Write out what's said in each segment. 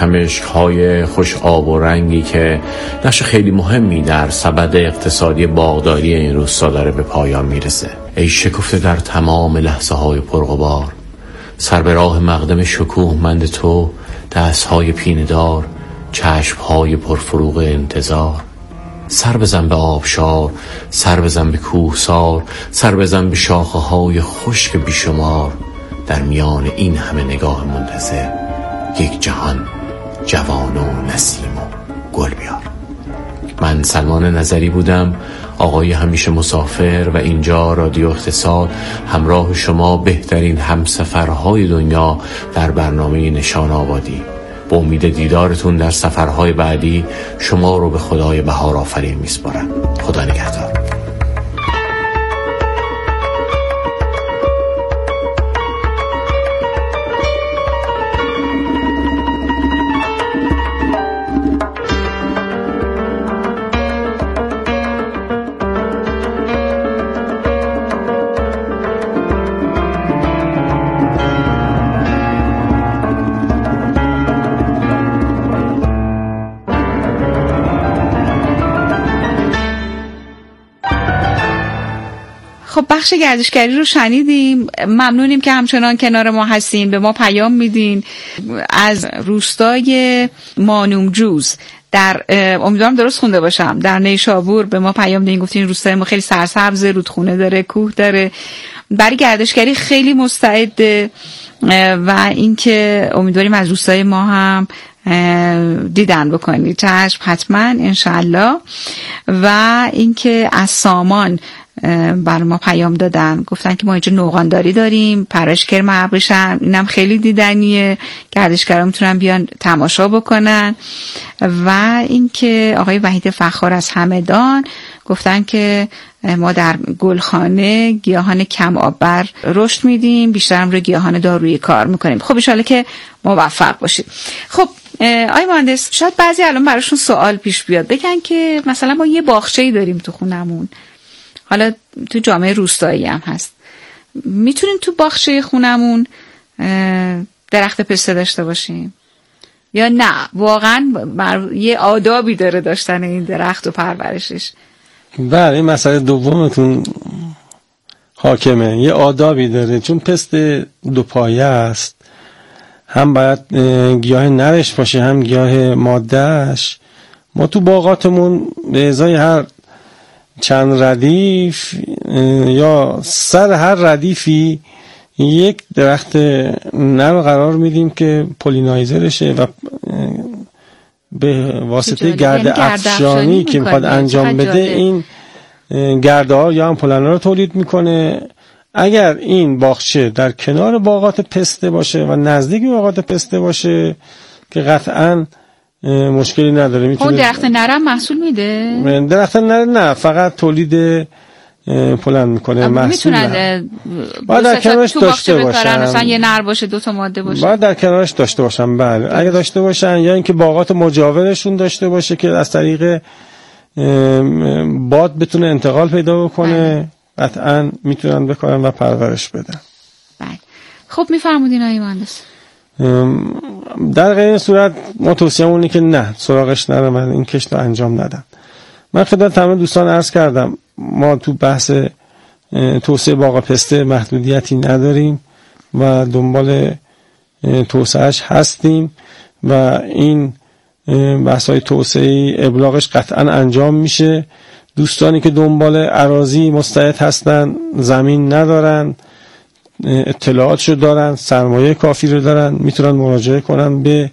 کمشک‌های خوش آب و رنگی که نقش خیلی مهمی در سبد اقتصادی باغداری این روستا داره به پایان میرسه. ای شکفته در تمام لحظه‌های پرغبار، سر به راه مقدم شکوهمند تو، دست‌های پینه‌دار، چشم‌های پرفروغ انتظار. سر بزن به آبشار، سر بزن به کوهسار، سر بزن به شاخه‌های خشک بیشمار. در میان این همه نگاه منتظر، یک جهان جوان و نسیم و گل بیار. من سلمان نظری بودم، آقای همیشه مسافر، و اینجا رادیو اقتصاد همراه شما بهترین همسفرهای دنیا در برنامه نشان آبادی. با امید دیدارتون در سفرهای بعدی شما رو به خدای بهار آفرین میسپارم. خدا نگهدار. خب بخش گردشگری رو شنیدیم. ممنونیم که همچنان کنار ما هستین، به ما پیام میدین. از روستای مانومجوز در امیدوارم درست خونده باشم در نیشابور به ما پیام دادین، گفتین روستای ما خیلی سرسبز، رودخونه داره، کوه داره، برای گردشگری خیلی مستعده و اینکه امیدواریم از روستای ما هم دیدن بکنید. چشم حتما انشالله. و اینکه از سامان بر ما پیام دادن، گفتن که ما اینجا نوغانداری داریم، پرش کرم ابریشم، اینم خیلی دیدنیه، گردشگران میتونن بیان تماشا بکنن. و اینکه آقای وحید فخار از همدان گفتن که ما در گلخانه گیاهان کم آببر رشد میدیم، بیشتر هم روی گیاهان دارویی کار میکنیم. خب ان شاءالله که موفق باشید. خب آقای مهندس، شاید بعضی الان براشون سوال پیش بیاد، بگن که مثلا ما یه باغچه‌ای داریم تو خونمون، حالا تو جامعه روستایی هم هست، میتونیم تو باغچه خونمون درخت پسته داشته باشیم یا نه واقعا یه آدابی داره داشتن این درخت و پرورشش؟ بله، این مسئله دومتون حاکمه، یه آدابی داره، چون پسته دو پایه است، هم باید گیاه نرش باشه هم گیاه مادهش. ما تو باغاتمون به ازای هر چند ردیف یا سر هر ردیفی یک درخت نر قرار میدیم که پولینایزرشه و به واسطه گرد افشانی که میخواد انجام بده این گرده ها یا هم پولن رو تولید میکنه. اگر این باغچه در کنار باغات پسته باشه و نزدیک باغات پسته باشه که قطعاً مشکلی نداره، میتونه. درخت نرم محصول میده؟ درخت نر نه، فقط تولید پولن میکنه، محصول نه. باید در کنارش داشته باشن، مثلا یه نر باشه، دو تا ماده باشه، باید در کنارش داشته باشن. بله، اگه داشته باشن یا اینکه باغات مجاورشون داشته باشه که از طریق باد بتونه انتقال پیدا بکنه، قطعاً میتونن بکارن و پرورش بدن. بله. خب میفرمودین آقای مهندس؟ در غیر این صورت ما توصیه‌مون اینه که نه، سراغش نرم، این کشت رو انجام ندن. من خدمت تمام دوستان عرض کردم ما تو بحث توسعه باغ پسته محدودیتی نداریم و دنبال توسعهش هستیم و این بحث‌های توسعه ابلاغش قطعا انجام میشه. دوستانی که دنبال اراضی مستعد هستن، زمین ندارن، اطلاعاتشو دارن، سرمایه کافی رو دارن، میتونن مراجعه کنن به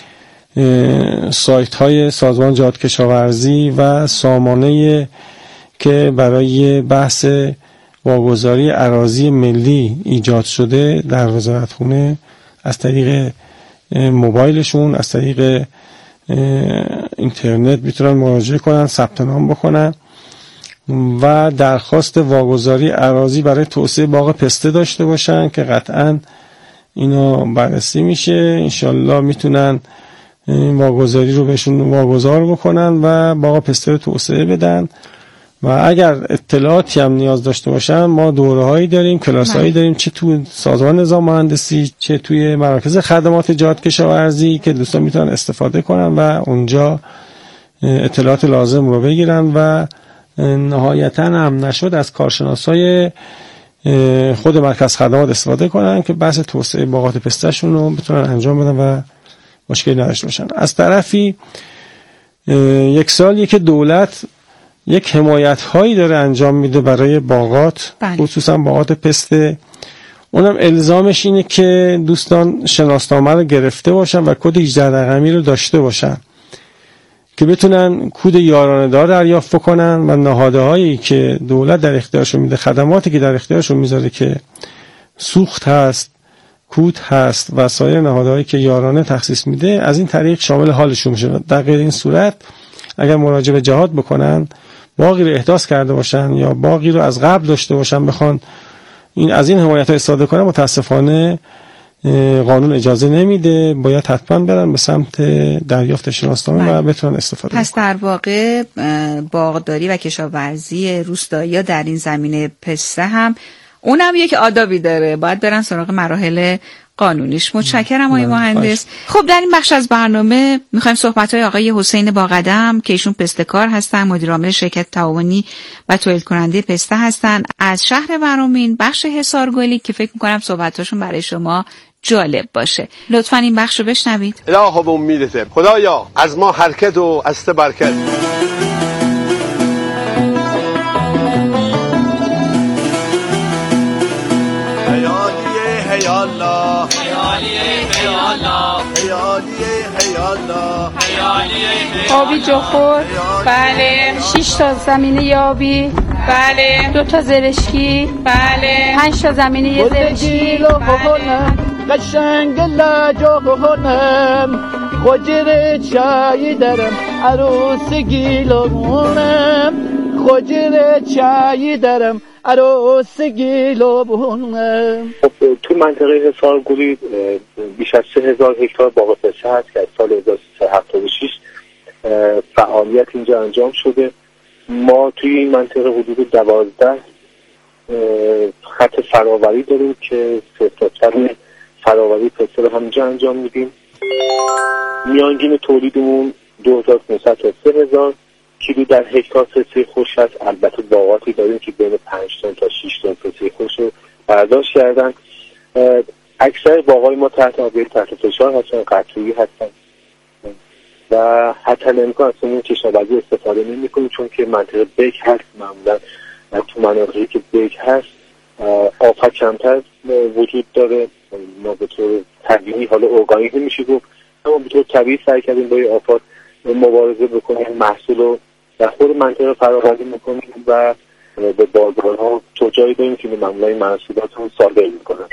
سایت های سازمان جهاد کشاورزی و سامانه که برای بحث واگذاری اراضی ملی ایجاد شده در وزارتخونه، از طریق موبایلشون، از طریق اینترنت میتونن مراجعه کنن، ثبت نام بکنن و درخواست واگذاری اراضی برای توسعه باغ پسته داشته باشن که قطعاً اینا بررسی میشه. انشالله میتونن واگذاری رو بهشون واگذار بکنن و باغ پسته رو توسعه بدن و اگر اطلاعاتی هم نیاز داشته باشن ما دوره‌هایی داریم، کلاس‌هایی داریم، چه تو سازمان نظام مهندسی چه توی مراکز خدمات جهاد کشاورزی که دوستان میتونن استفاده کنن و اونجا اطلاعات لازم رو بگیرن و نهایتاً هم نشد از کارشناسای خود مرکز خدمات استفاده کنن که بحث توسعه باغات پسته‌شون رو بتونن انجام بدن و مشکلی نداشته باشن. از طرفی یک سالیه که دولت یک حمایت هایی داره انجام میده برای باغات، خصوصا باغات پسته. اونم الزامش اینه که دوستان شناسنامه رو گرفته باشن و کد 18 رقمی رو داشته باشن که بتونن کد یارانه دار دریافت کنن و نهاده هایی که دولت در اختیارشون میده، خدماتی که در اختیارشون میذاره که سوخت هست، کود هست و سایر نهادهایی که یارانه تخصیص میده، از این طریق شامل حالشون میشه. در غیر این صورت اگر مراجعه به جهاد بکنن، باغی رو احداث کرده باشن یا باغی رو از قبل داشته باشن بخوان از این حمایت ها استفاده کنن، متاسفانه قانون اجازه نمیده، باید حتما برن به سمت دریافت شناسنامه و بتونن استفاده کنن. پس در واقع باغداری و کشاورزی روستایی در این زمینه پسته هم اونم یک آدابی داره، باید برن سراغ مراحل قانونیش. متشکرم آقای مهندس. خب در این بخش از برنامه میخوایم صحبت‌های آقای حسین باقدم که ایشون پسته‌کار هستن، مدیر عامل شرکت تعاونی و تولید کننده پسته هستن از شهر ورامین بخش حصارگلی که فکر می‌کنم صحبتاشون برای شما جالب باشه. لطفاً این بخش رو بشنوید. الها به امیدت خدایا از ما حرکت و از برکت. آبی جخور، بله. 6 تا زمینه یابی، بله. 2 تا زرشکی، بله. 5 تا زمینه زرشکی، بله. قشنگ لاجونم خوجر چای درم عروس گیلونم خوجر چای درم عروس گیلونم. تو منطقه حصارگلی بیش از 3000 هکتار باغ پسته هست که از سال 1376 فعالیت اینجا انجام شده. ما توی این منطقه حدود 12 خط فراوری داریم که سرتاسر فراوری پسته رو همینجا انجام میدیم. میانگین تولیدمون 2500 تا 3000 کیلو در هکتار پسته خوش هست. البته باغاتی داریم که بین 5 تن تا 6 تن پسته خوش رو برداشت کردن. اکثر باغای ما تحت آبیاری تحت فشار هستن، قطعی هستن و حتی امکان از اون کشاورزی استفاده نمی کنیم چون که منطقه بک هست. معمولا تو مناطقی که بک هست آفت کمتر وجود داره. ما به طور طبیعی حالا ارگانیک نمیشه گفت، اما به طور طبیعی سعی کردیم با آفات مبارزه بکنیم، محصول رو در خود منطقه فراوری میکنیم و به بازارها توجیه داریم که معمولا این محصولات رو صادر میکنن.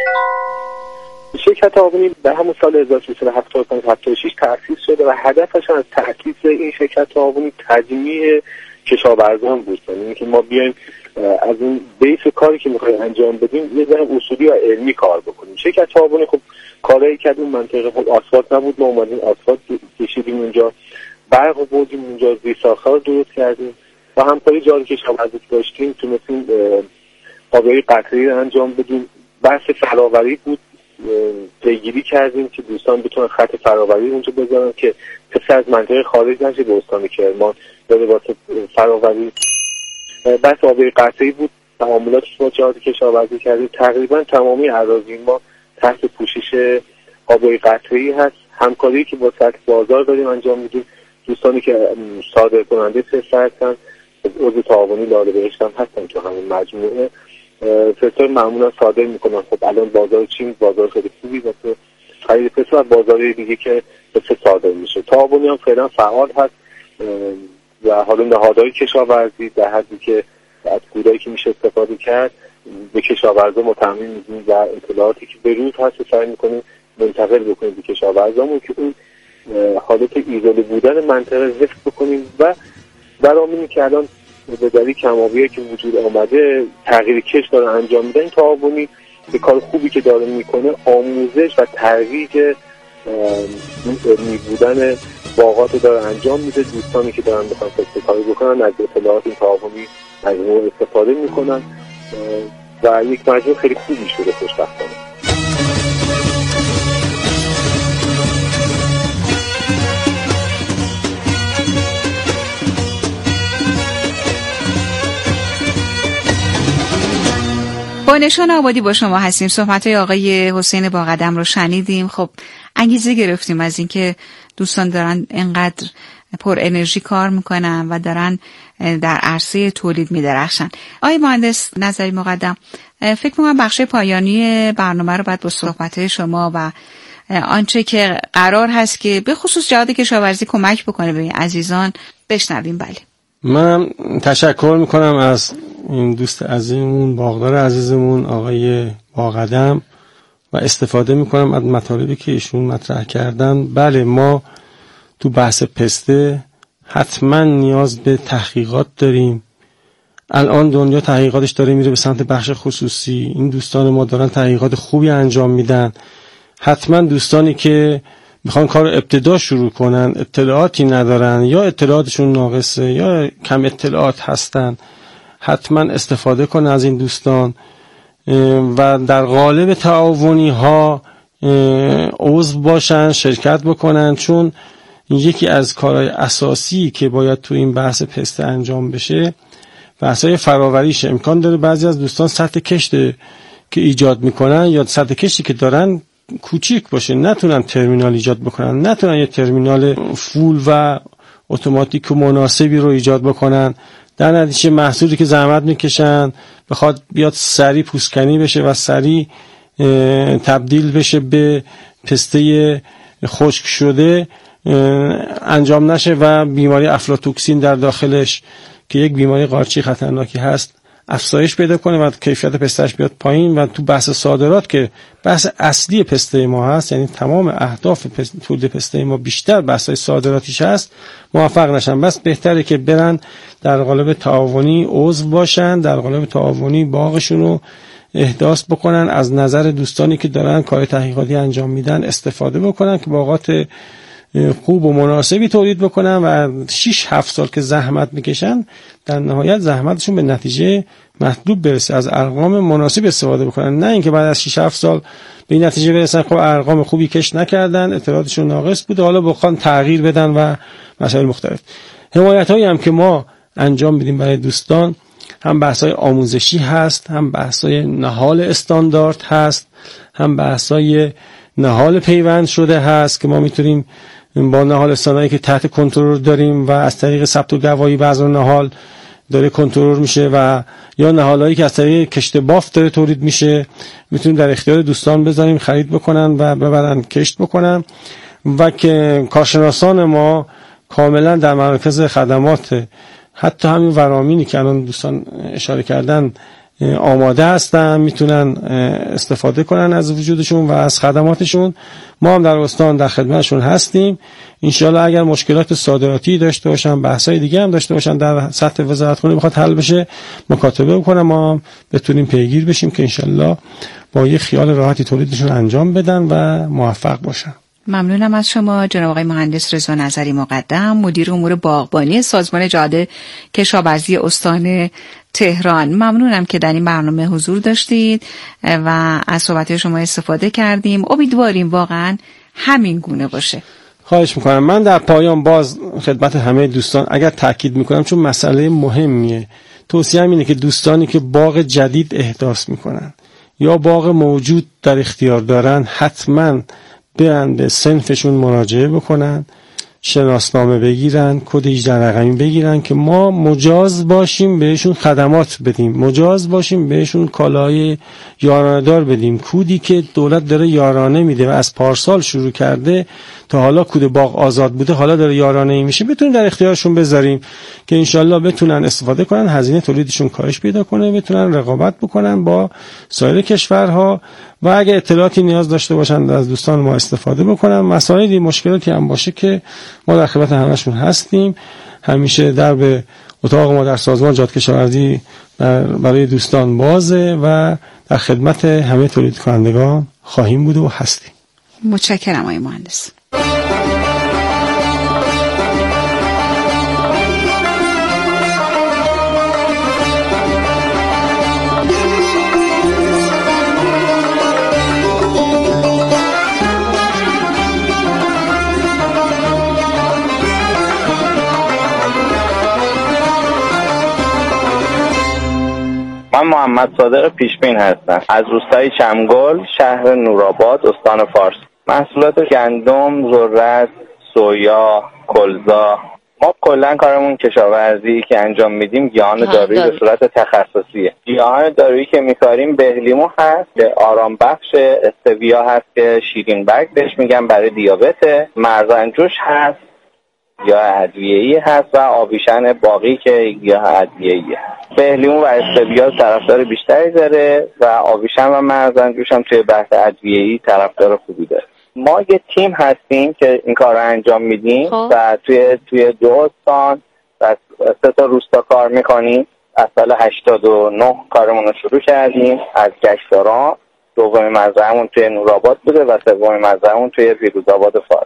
شرکت تعاونی در همون سال 1376 تأسیس شده و هدفش از تأسیس این شرکت تعاونی تجمیع کشاورزان بود. یعنی که ما بیایم از اون بیس کاری که میخوایم انجام بدیم یه ذره اصولی و علمی کار بکنیم. شرکت تعاونی خب کارایی که اون منطقه خب آسفالت نبود، ما اومدیم آسفالت کشیدیم اونجا، برق بردیم اونجا، زیرساخت‌ها رو درست کردیم و همکاری جاری کشاورزی داشتیم، تونستیم آبیاری قطره‌ای رو انجام بدیم. بحث فراوری بود، پیگیری کردیم که دوستان بتونن خط فراوری اونجا بذارن که پسته از منطقه خارج نشه به استان کرمان یا به واسه فراوری. بحث آبیاری قطره‌ای بود، تعاملات با جهاد کشاورزی کردیم. تقریبا تمامی اراضی ما تحت پوشش آبیاری قطره‌ای هست. همکاری که با سطح بازار داریم انجام میدیم. دوستانی که صادر کننده پسته هستن عضو تعاونی لاله بهشت هم هستن که همین مجموعه پسته معمولا صادر میکنن. خب الان بازار چین بازار خیلی خوبی واسه خرید پسته و بازار دیگه که پسته صادر میشه. تعاونی هم فعلا فعال هست و حالا نهادهای کشاورزی در حدی که از کودایی که میشه استفاده کرد به کشاورزا متمم میدیم و اطلاعاتی که به روز هست سعی میکنیم منتقل بکنیم به کشاورزامون که اون حالت ایزوله بودن منطقه حفظ بکنیم و برامونی که الان به دلیل کم‌آبی‌ای که وجود آمده تغییر کش داره انجام میده. این تعاونی به کار خوبی که داره میکنه آموزش و ترویج علمی بودن باغات داره انجام میده. دوستانی که دارن بخوان پسته کاری بکنن از اطلاعات این تعاونی مجموعه استفاده میکنن و یک مجموعه خیلی خوبی شده خوشبختانه. با نشان آبادی با شما هستیم. صحبت‌های آقای حسین باقدم رو شنیدیم. خب انگیزه گرفتیم از اینکه دوستان دارن اینقدر پر انرژی کار میکنن و دارن در عرصه تولید میدرخشن. آقای مهندس نظری مقدم، فکر می‌کنم بخش پایانی برنامه رو بعد با صحبت‌های شما و آنچه که قرار هست که به خصوص جهاد کشاورزی کمک بکنه به این عزیزان بشنویم. بله، من تشکر میکنم از این دوست عزیزمون، باغدار عزیزمون آقای باقدم و استفاده میکنم از مطالبی که ایشون مطرح کردن. بله، ما تو بحث پسته حتما نیاز به تحقیقات داریم. الان دنیا تحقیقاتش داره میره به سمت بخش خصوصی. این دوستان ما دارن تحقیقات خوبی انجام میدن. حتما دوستانی که میخوان کار ابتدا شروع کنن، اطلاعاتی ندارن یا اطلاعاتشون ناقصه یا کم اطلاعات هستن، حتما استفاده کنن از این دوستان و در قالب تعاونی ها عضو باشن، شرکت بکنن، چون یکی از کارهای اساسی که باید تو این بحث پسته انجام بشه بحثای فراوریش. امکان داره بعضی از دوستان سطح کشت که ایجاد میکنن یا سطح کشتی که دارن کوچیک باشه، نتونن ترمینال ایجاد بکنن، نتونن یه ترمینال فول و اتوماتیک و مناسبی رو ایجاد بکنن. در نتیجه محصولی که زحمت میکشن بخواد بیاد سریع پوستکنی بشه و سریع تبدیل بشه به پسته خشک شده انجام نشه و بیماری افلاتوکسین در داخلش که یک بیماری قارچی خطرناکی هست افزایش پیدا کنه و کیفیت پستهش بیاد پایین. و تو بحث صادرات که بحث اصلی پسته ما هست، یعنی تمام اهداف تولید پسته ما بیشتر بحث‌های صادراتیش هست، موفق نشن. بس بهتره که برن در قالب تعاونی عضو باشن، در قالب تعاونی باغشون رو احداث بکنن، از نظر دوستانی که دارن کار تحقیقاتی انجام میدن استفاده بکنن که باغات خوب و مناسبی تولید بکنن و 6-7 سال که زحمت میکشن در نهایت زحمتشون به نتیجه مطلوب برسه. از ارقام مناسب استفاده بکنن، نه اینکه بعد از 6-7 سال به این نتیجه برسن خب ارقام خوبی کش نکردن، اطلاعاتشون ناقص بوده، حالا بخوان تغییر بدن و مسائل مختلف. حمایت‌هایی هم که ما انجام میدیم برای دوستان، هم بحث‌های آموزشی هست، هم بحث‌های نهال استاندارد هست، هم بحث‌های نهال پیوند شده هست که ما میتونیم با نهال استانایی که تحت کنترل داریم و از طریق ثبت و گواهی بعضی نهال داره کنترل میشه و یا نهالایی که از طریق کشت بافت داره تولید میشه، میتونیم در اختیار دوستان بذاریم خرید بکنن و ببرن کشت بکنن. و که کارشناسان ما کاملا در مراکز خدمات حتی همین ورامینی که الان دوستان اشاره کردن آماده هستن، میتونن استفاده کنن از وجودشون و از خدماتشون. ما هم در استان در خدمتشون هستیم. انشالله اگر مشکلات صادراتی داشته باشن، بحثای دیگه هم داشته باشن در سطح وزارتخونه بخواد حل بشه، مکاتبه بکنن، ما بتونیم پیگیر بشیم که انشالله با یه خیال راحتی تولیدشون انجام بدن و موفق باشن. ممنونم از شما جناب آقای مهندس رضا نظری مقدم، مدیر امور باغبانی سازمان جهاد کشاورزی استان تهران. ممنونم که در این برنامه حضور داشتید و از صحبت شما استفاده کردیم. امیدواریم واقعا همین گونه باشه. خواهش میکنم. من در پایان باز خدمت همه دوستان اگر تاکید میکنم، چون مسئله مهمیه، توصیه‌ام اینه که دوستانی که باغ جدید احداث میکنن یا باغ موجود در اختیار دارن حتما برن به صنفشون مراجعه بکنن، شناسنامه بگیرن، کد 18 رقمی بگیرن که ما مجاز باشیم بهشون خدمات بدیم، مجاز باشیم بهشون کالای یارانه دار بدیم. کودی که دولت داره یارانه میده و از پارسال شروع کرده تا حالا کود باغ آزاد بوده، حالا داره یارانه ای میشه، بتونیم در اختیارشون بذاریم که انشالله بتونن استفاده کنن، هزینه تولیدشون کاهش پیدا کنه، بتونن رقابت بکنن با سایر کشورها و اگه اطلاعاتی نیاز داشته باشن از دوستان ما استفاده بکنن. مسائلی مشکلاتی هم باشه که ما در خدمت همشون هستیم. همیشه درب اتاق ما در سازمان جهاد کشاورزی برای دوستان بازه و در خدمت همه تولید کنندگان خواهیم بود و هستیم. متشکرم آقای مهندس. من محمد صادق پیشبین هستم از روستای چمگل، شهر نورآباد، استان فارس. محصولات گندم، ذرت، سویا، کلزا. ما کلا کارمون کشاورزی که انجام میدیم گیاهان دارویی به صورت تخصصیه. گیاهان دارویی که میکاریم بهلیمو هست که آرام بخش، استویا هست که شیرین برگ بهش میگن برای دیابته، مرزنجوش هست گیاه ادویه‌ای هست و آویشن باقی که گیاه ادویه‌ایه. بهلیمو و استویا طرفدار بیشتری داره و آویشن و مرزنجوش هم توی بحث ادویه‌ای طرفدار خوبی داره. ما یه تیم هستیم که این کار رو انجام میدیم و توی 2 استان و 3 تا روستا کار میکنیم. از سال 89 کارمون رو شروع کردیم از گشتاران. دومین مزرعه‌مون توی نورآباد بوده و سومین مزرعه‌مون توی پیروزآباد فارس.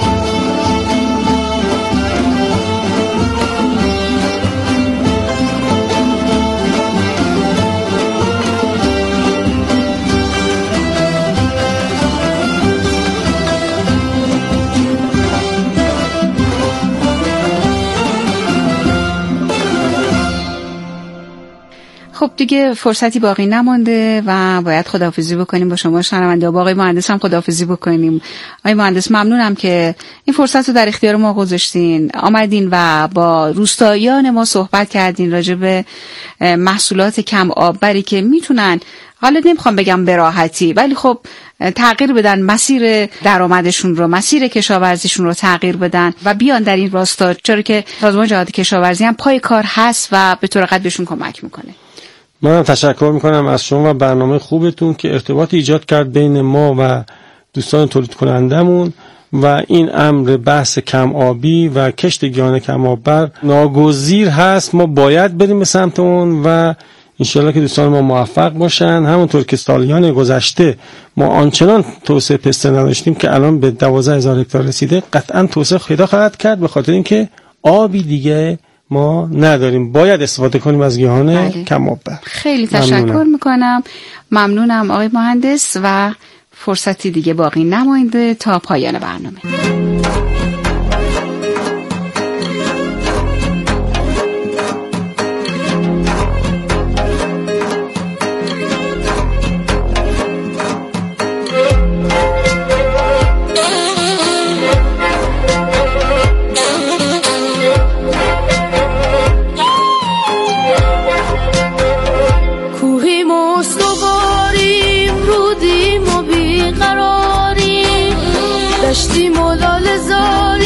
خب دیگه فرصتی باقی نمانده و باید خداحافظی بکنیم با شما شنونده. با آقای مهندس هم خداحافظی بکنیم. آقای مهندس ممنونم که این فرصت رو در اختیار ما گذاشتین، آمدین و با روستاییان ما صحبت کردین راجع به محصولات کم آببری که میتونن، حالا نمیخوام بگم به راحتی، ولی خب تغییر بدن مسیر درآمدشون رو، مسیر کشاورزیشون رو تغییر بدن و بیان در این راستا، چرا که سازمان جهاد کشاورزی هم پای کار هست و به طور قطع بهشون کمک میکنه. من تشکر میکنم از شما و برنامه خوبتون که ارتباط ایجاد کرد بین ما و دوستان تولید کنندمون و این امر بحث کم آبی و کشت گیاهان کم آببر ناگزیر هست. ما باید بریم به سمت اون و انشالله که دوستان ما موفق باشن. همونطور که سالیان گذشته ما آنچنان توسعه پسته نداشتیم که الان به 12,000 هکتار رسیده، قطعا توسعه پیدا خواهد کرد به خاطر اینکه آبی دیگه ما نداریم. باید استفاده کنیم از گیاهان کم آببر. خیلی تشکر میکنم. ممنونم آقای مهندس و فرصتی دیگه باقی نمانده تا پایان برنامه. داشتیم و لال زاری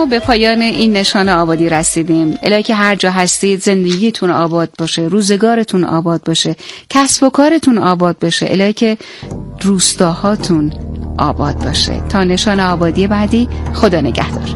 ما به پایان این نشان آبادی رسیدیم. الهی که هر جا هستید زندگیتون آباد باشه، روزگارتون آباد باشه، کسب و کارتون آباد باشه. الهی که روستاهاتون آباد باشه. تا نشان آبادی بعدی، خدا نگهدار.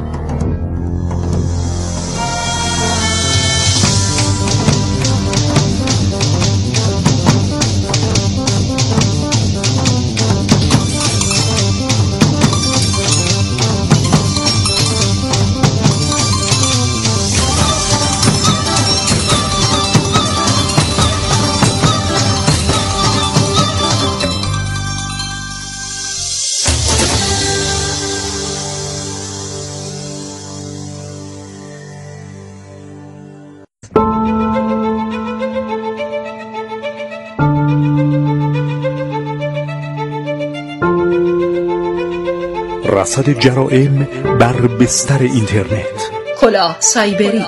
رصد جرائم بر بستر اینترنت. کلاه سایبری.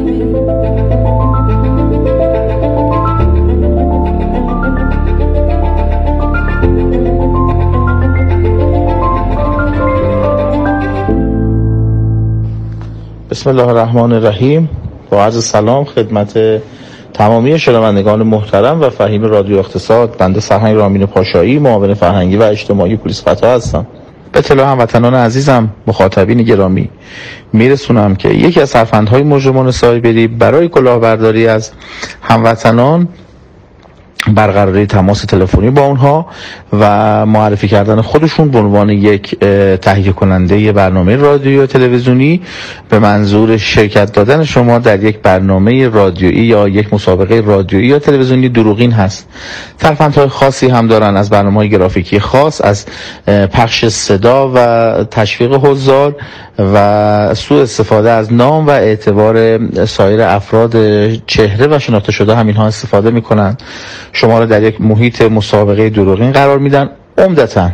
بسم الله الرحمن الرحیم. با عرض سلام خدمت تمامی شنوندگان محترم و فهیم رادیو اقتصاد. بنده سرهنگ رامین پاشایی، معاون فرهنگی و اجتماعی پلیس فتا هستم. به اطلاع هموطنان عزیزم، مخاطبین گرامی، میرسونم که یکی از فرفندهای مجرمان سایبری برای کلاهبرداری از هموطنان برقراری تماس تلفنی با اونها و معرفی کردن خودشون به عنوان یک تهیه کننده برنامه رادیویی و تلویزیونی به منظور شرکت دادن شما در یک برنامه رادیویی یا یک مسابقه رادیویی یا تلویزیونی دروغین هست. ترفندهای خاصی هم دارن، از برنامه‌های گرافیکی خاص، از پخش صدا و تشویق حضار و سوء استفاده از نام و اعتبار سایر افراد چهره و شناخته شده هم اینها استفاده میکنن. شما را در یک محیط مسابقه دروغین قرار میدن، عمدتاً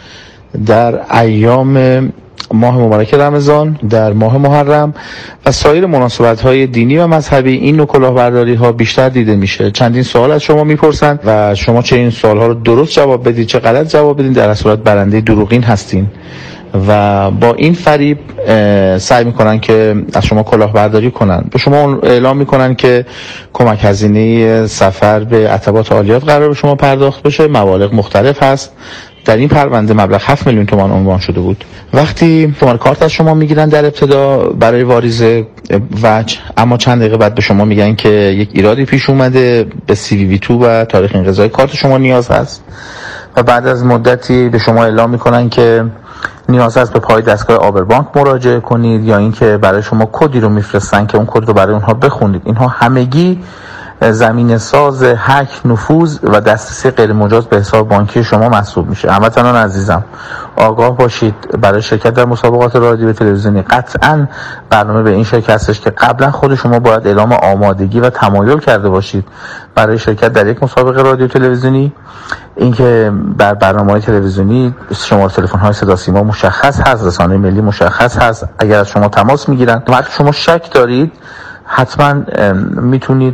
در ایام ماه مبارک رمضان، در ماه محرم و سایر مناسبت‌های دینی و مذهبی. این نوع کلاهبرداری‌ها بیشتر دیده میشه. چندین سوال از شما میپرسن و شما چه این سوال‌ها رو درست جواب بدید چه غلط جواب بدید، در صورت برنده دروغین هستین و با این فریب سعی میکنن که از شما کلاهبرداری کنن. به شما اعلام میکنن که کمک هزینه سفر به عتبات عالیات قرار به شما پرداخت بشه، مبالغ مختلف هست. در این پرونده مبلغ 7 میلیون تومان عنوان شده بود. وقتی شماره کارت از شما میگیرن در ابتدا برای واریز وجه، اما چند دقیقه بعد به شما میگن که یک ایرادی پیش اومده، به CVV2 و تاریخ انقضای کارت شما نیاز هست و بعد از مدتی به شما اعلام میکنن که نیاز هست به پای دستگاه آبربانک مراجعه کنید یا اینکه برای شما کدی رو میفرستن که اون کد رو برای اونها بخونید. اینها همگی زمینه ساز هک، نفوذ و دسترسی غیر مجاز به حساب بانکی شما محسوب میشه. هموطنان عزیزم آگاه باشید، برای شرکت در مسابقات رادیو و تلویزیونی قطعاً برنامه به این شکل هستش که قبلا خود شما باید اعلام آمادگی و تمایل کرده باشید برای شرکت در یک مسابقه رادیو تلویزیونی. اینکه در برنامه‌های تلویزیونی شماره تلفن‌های صدا سیما مشخص هست، رسانه ملی مشخص هست. اگر از شما تماس میگیرن و شما شک دارید، حتما میتونید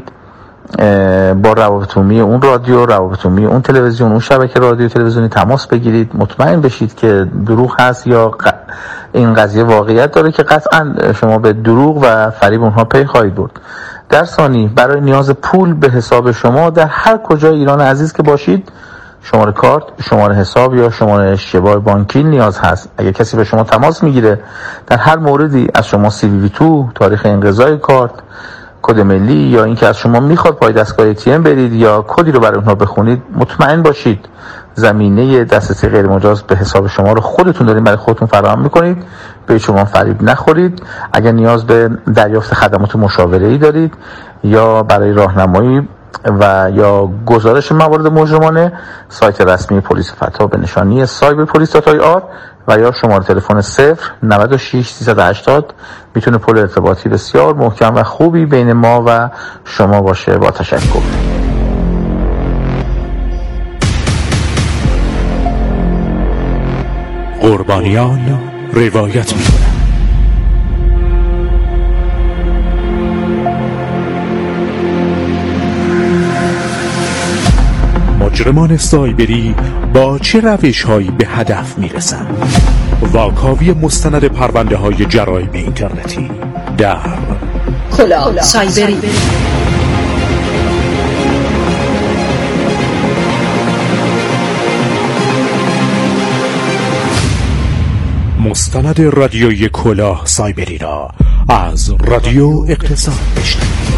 با روابط عمومی اون رادیو، روابط عمومی اون تلویزیون، اون شبکه رادیو تلویزیونی تماس بگیرید، مطمئن بشید که دروغ هست یا این قضیه واقعیت داره که قطعا شما به دروغ و فریب اونها پی خواهید برد. در ثانی برای نیاز پول به حساب شما در هر کجای ایران عزیز که باشید، شماره کارت، شماره حساب یا شماره اشتباه بانکی نیاز هست. اگر کسی به شما تماس میگیره در هر موردی از شما CVV2، تاریخ انقضای کارت، کد ملی یا اینکه از شما میخواد پای دستگاه ATM برید یا کدی رو برای اونها بخونید، مطمئن باشید زمینه دسترسی غیر مجاز به حساب شما رو خودتون دارین برای خودتون فراهم میکنید. به شما فریب نخورید. اگر نیاز به دریافت خدمات مشاوره‌ای دارید یا برای راهنمایی و یا گزارش موارد مجرمانه، سایت رسمی پلیس فتا به نشانی cyberpolice.ir و یا شماره تلفن 096 380 میتونه پل ارتباطی بسیار محکم و خوبی بین ما و شما باشه. با تشکر. قربانیان روایت می‌کنند. مجرمان سایبری با چه روش‌هایی به هدف می‌رسند؟ واکاوی مستند پرونده های جرایم اینترنتی در کلاه سایبری. مستند رادیویی کلاه سایبری را از رادیو اقتصاد بشنوید.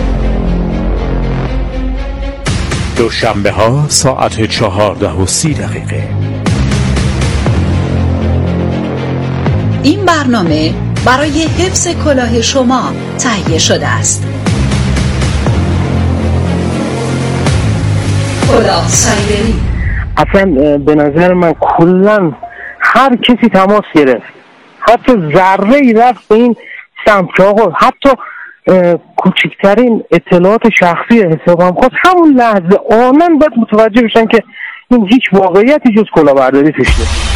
دوشنبه ها ساعت 14:30. این برنامه برای حفظ کلاه شما تهیه شده است. کلاه سایبری. اصلا به نظر من کلن هر کسی تماس گرفت، حتی ذره ای رفت به این سمت که آقا حتی کوچکترین اطلاعات شخصی حسابم خواست، همون لحظه آنن باید متوجه بشن که این هیچ واقعیتی جز کلاهبرداری توش نیست.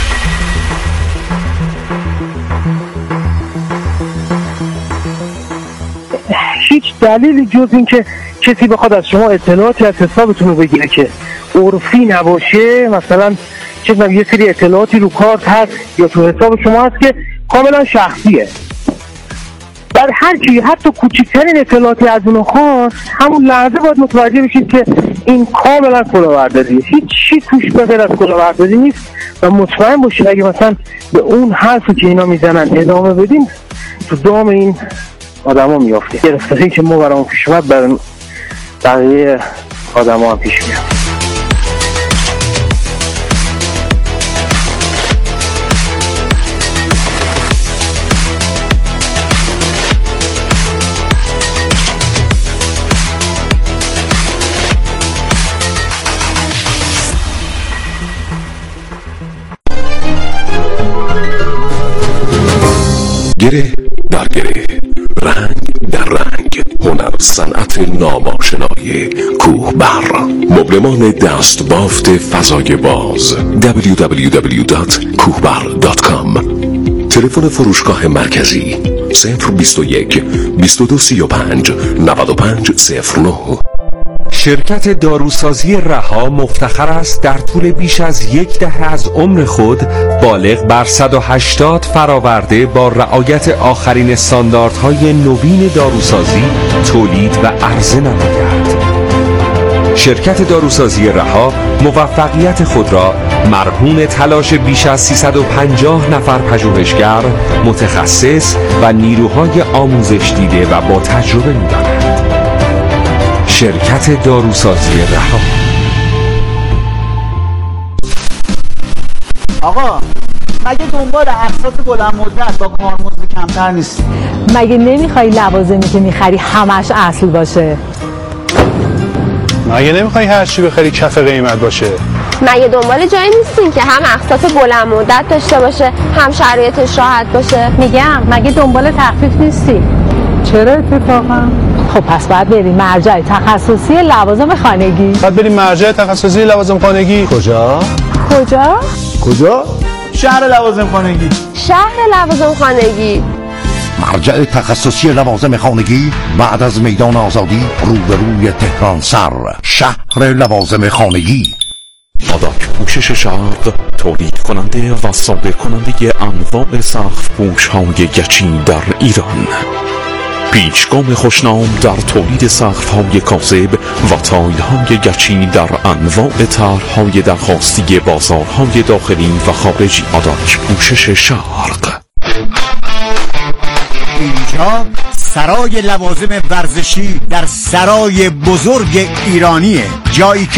هیچ دلیلی جز این که کسی بخواد از شما اطلاعاتی از حسابتون رو بگیره که عرفی نباشه، مثلا چه یه سری اطلاعاتی رو کارت هست یا تو حساب شما هست که کاملا شخصیه، بر هر کی حتی کوچکترین اطلاعاتی از اونو خواست، همون لحظه باید متوجه بشید که این کاملا کلاهبرداریه، هیچ چی توش بغیر از کلاهبرداری نیست و مطمئن باشید اگه مثلا به اون حرفی که اینا میزنن ادامه بدین تو دام این آدما میافته. گرفتاری که ما برامون پیش اومد برای بقیه آدما هم پیش میاد. گره در گره، رنگ در رنگ، هنر صنعت ناماشنای کوهبر، مبلمان دست بافت فضای باز. www.kohbar.com. تلفن فروشگاه مرکزی 021 2235 9509. شرکت داروسازی رها مفتخر است در طول بیش از 10 دهه از عمر خود بالغ بر 180 فراورده با رعایت آخرین استانداردهای نوین داروسازی تولید و عرضه نماید. شرکت داروسازی رها موفقیت خود را مرهون تلاش بیش از 350 نفر پژوهشگر، متخصص و نیروهای آموزش دیده و با تجربه می‌داند. شرکت داروسازی رها. آقا مگه دنبال اقساط بلند مدت با کارمزد کمتر نیستی؟ مگه نمیخوای لوازمی که میخری همش اصل باشه؟ مگه نمیخوای هر چی بخری کف قیمت باشه؟ مگه دنبال جایی نیستین که هم اقساط بلند مدت داشته باشه هم شرایطش راحت باشه؟ میگم مگه دنبال تخفیف نیستی؟ چرا اتفاقا؟ خب پس باید بریم مرجع تخصصی لوازم خانگی. باید بریم مرجع تخصصی لوازم خانگی. کجا؟ شهر لوازم خانگی. شهر لوازم خانگی. مرجع تخصصی لوازم خانگی بعد از میدان آزادی روبروی تهران سر، شهر لوازم خانگی. آداک پوشش شرق تولید کننده و صادر کننده انواع سقف پوش های گچی در ایران. پیچگام خوشنام در تولید سقف های کاذب و تایل های گچی در انواع طرح‌های درخواستی بازارهای داخلی و خارجی. آداک پوشش شرق. اینجا سرای لوازم ورزشی در سرای بزرگ ایرانیه، جایی که